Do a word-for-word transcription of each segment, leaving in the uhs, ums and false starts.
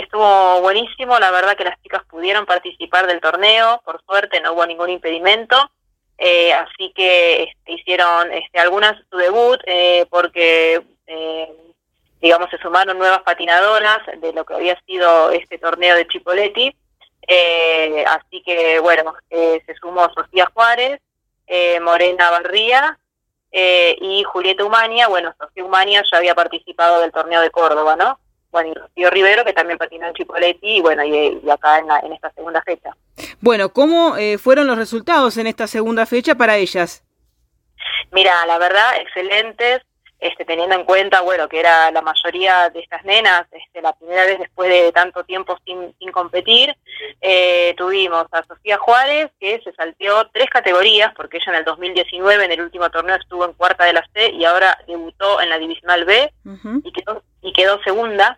estuvo buenísimo, la verdad que las chicas pudieron participar del torneo, por suerte no hubo ningún impedimento, eh, así que este, hicieron este, algunas su debut, eh, porque eh, digamos se sumaron nuevas patinadoras de lo que había sido este torneo de Chipoleti, eh, así que bueno, eh, se sumó Sofía Juárez, eh, Morena Barría, eh, y Julieta Umania. Bueno, Sofía Umania ya había participado del torneo de Córdoba, ¿no? Bueno, y Rocío Rivero, que también patinó en Chipoleti, y bueno, y, y acá en, la, en esta segunda fecha. Bueno, ¿cómo eh, fueron los resultados en esta segunda fecha para ellas? Mira, la verdad, excelentes, este, teniendo en cuenta, bueno, que era la mayoría de estas nenas, este, la primera vez después de tanto tiempo sin, sin competir. Eh, tuvimos a Sofía Juárez, que se salteó tres categorías, porque ella en el dos mil diecinueve, en el último torneo, estuvo en cuarta de la C, y ahora debutó en la Divisional B, uh-huh. y, quedó, y quedó segunda,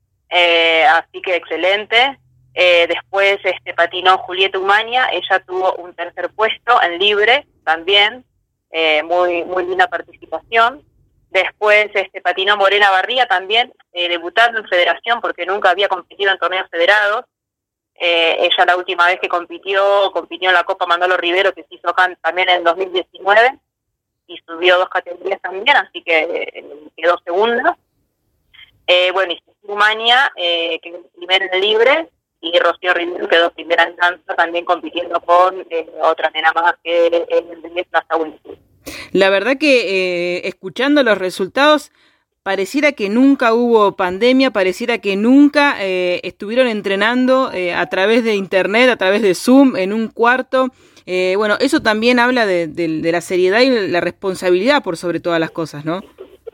eh, así que excelente. Eh, después este, patinó Julieta Umania, ella tuvo un tercer puesto en libre también, eh, muy, muy linda participación. Después este, patinó Morena Barría también, eh, debutando en federación porque nunca había competido en torneos federados. Eh, ella la última vez que compitió, compitió en la Copa Manolo Rivero, que se hizo acá también en dos mil diecinueve, y subió dos categorías también, así que eh, quedó segunda. Eh, bueno, y Umania, eh, que quedó primera en el libre, y Rocío Rivero quedó primera en danza, también compitiendo con eh, otra nena más que en el de Plaza Wilson. La verdad que eh, escuchando los resultados, pareciera que nunca hubo pandemia, pareciera que nunca eh, estuvieron entrenando eh, a través de internet, a través de Zoom, en un cuarto. Eh, bueno, eso también habla de, de, de la seriedad y la responsabilidad por sobre todas las cosas, ¿no?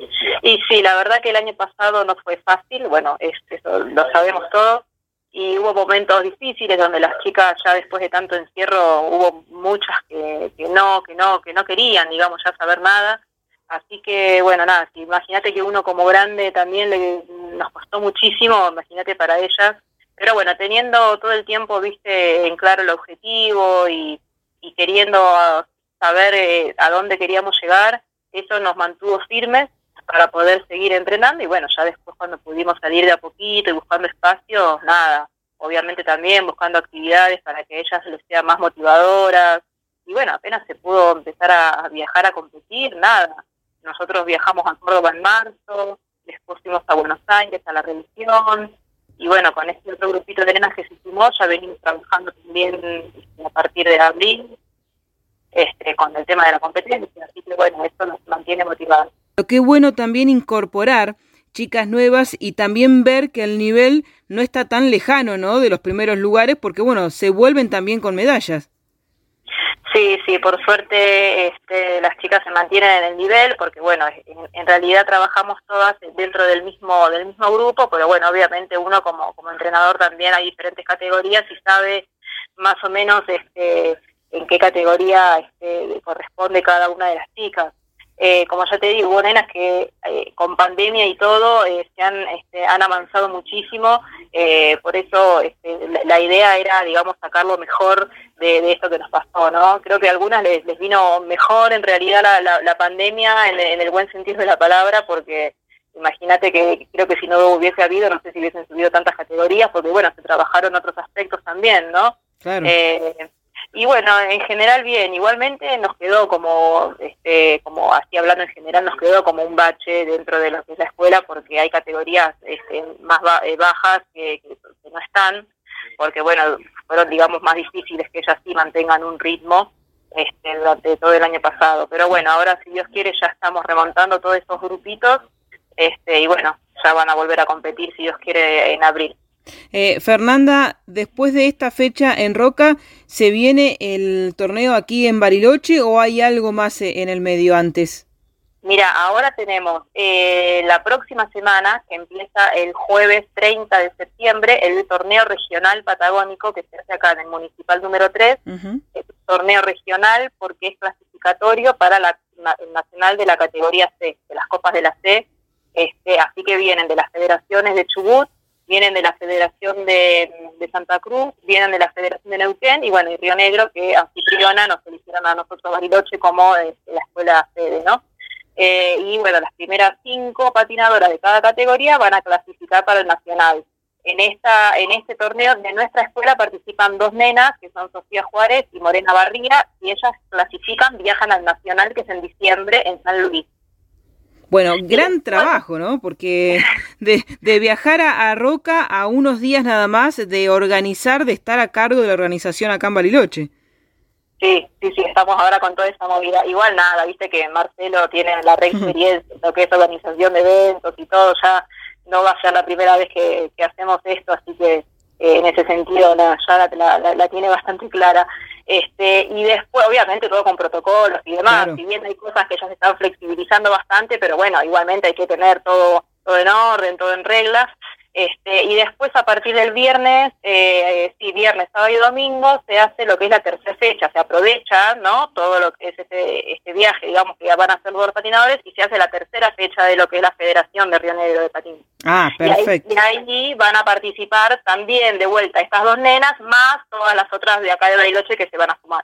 Y sí, la verdad que el año pasado no fue fácil, bueno, es, eso lo sabemos todos. Y hubo momentos difíciles donde las chicas ya después de tanto encierro hubo muchas que, que no, que no, que no querían, digamos, ya saber nada. Así que, bueno, nada, si imagínate que uno como grande también le, nos costó muchísimo, imagínate para ellas. Pero bueno, teniendo todo el tiempo, viste, en claro el objetivo y, y queriendo saber eh, a dónde queríamos llegar, eso nos mantuvo firmes para poder seguir entrenando. Y bueno, ya después cuando pudimos salir de a poquito y buscando espacios, nada, obviamente también buscando actividades para que ellas les sean más motivadoras. Y bueno, apenas se pudo empezar a viajar a competir, nada. Nosotros viajamos a Córdoba en marzo, después fuimos a Buenos Aires, a La Religión, y bueno, con este otro grupito de nenas que se sumó, ya venimos trabajando también a partir de abril, este, con el tema de la competencia, así que bueno, esto nos mantiene motivados. Qué bueno también incorporar chicas nuevas y también ver que el nivel no está tan lejano, ¿no?, de los primeros lugares, porque bueno, se vuelven también con medallas. Sí, sí, por suerte este, las chicas se mantienen en el nivel, porque bueno, en, en realidad trabajamos todas dentro del mismo del mismo grupo, pero bueno, obviamente uno como como entrenador también hay diferentes categorías y sabe más o menos este, en qué categoría este, corresponde cada una de las chicas. Eh, como ya te digo, hubo nenas que eh, con pandemia y todo eh, se han, este, han avanzado muchísimo, eh, por eso este, la, la idea era, digamos, sacar lo mejor de, de esto que nos pasó, ¿no? Creo que a algunas les, les vino mejor en realidad la, la, la pandemia en, en el buen sentido de la palabra, porque imagínate que creo que si no hubiese habido, no sé si hubiesen subido tantas categorías, porque bueno, se trabajaron otros aspectos también, ¿no? Claro. Eh, Y bueno, en general bien, igualmente nos quedó como, este, como así hablando en general, nos quedó como un bache dentro de lo que es la escuela, porque hay categorías este, más ba- eh, bajas que, que, que no están, porque bueno, fueron digamos más difíciles que ellas sí mantengan un ritmo este, durante todo el año pasado. Pero bueno, ahora si Dios quiere ya estamos remontando todos esos grupitos, este, y bueno, ya van a volver a competir si Dios quiere en abril. Eh, Fernanda, después de esta fecha en Roca, ¿se viene el torneo aquí en Bariloche o hay algo más en el medio antes? Mira, ahora tenemos eh, la próxima semana, que empieza el jueves treinta de septiembre, el torneo regional patagónico que se hace acá en el municipal número tres. Uh-huh. Es un torneo regional porque es clasificatorio para la, el nacional de la categoría C, de las copas de la C. Este, así que vienen de las federaciones de Chubut, vienen de la Federación de, de Santa Cruz, vienen de la Federación de Neuquén y bueno, y Río Negro, que anfitriona, nos eligieron a nosotros Bariloche como eh, la escuela sede, ¿no? Eh, y bueno, las primeras cinco patinadoras de cada categoría van a clasificar para el nacional. en esta en este torneo de nuestra escuela participan dos nenas, que son Sofía Juárez y Morena Barría, y ellas clasifican, viajan al Nacional, que es en diciembre, en San Luis. Bueno, gran trabajo, ¿no? Porque de, de viajar a, a Roca a unos días nada más, de organizar, de estar a cargo de la organización acá en Bariloche. Sí, sí, sí, estamos ahora con toda esa movida. Igual nada, viste que Marcelo tiene la re experiencia en lo que es organización de eventos y todo, ya no va a ser la primera vez que, que hacemos esto, así que eh, en ese sentido la, ya la, la, la tiene bastante clara. Este, y después, obviamente, todo con protocolos y demás, claro. Si bien hay cosas que ya se están flexibilizando bastante, pero bueno, igualmente hay que tener todo, todo en orden, todo en reglas. Este, y después a partir del viernes, eh, sí, viernes, sábado y domingo, se hace lo que es la tercera fecha, se aprovecha, ¿no? Todo lo que es este, este viaje, digamos, que van a hacer los patinadores, y se hace la tercera fecha de lo que es la Federación de Río Negro de Patín. Ah, perfecto. Y ahí, y ahí van a participar también de vuelta estas dos nenas, más todas las otras de acá de Bariloche que se van a sumar.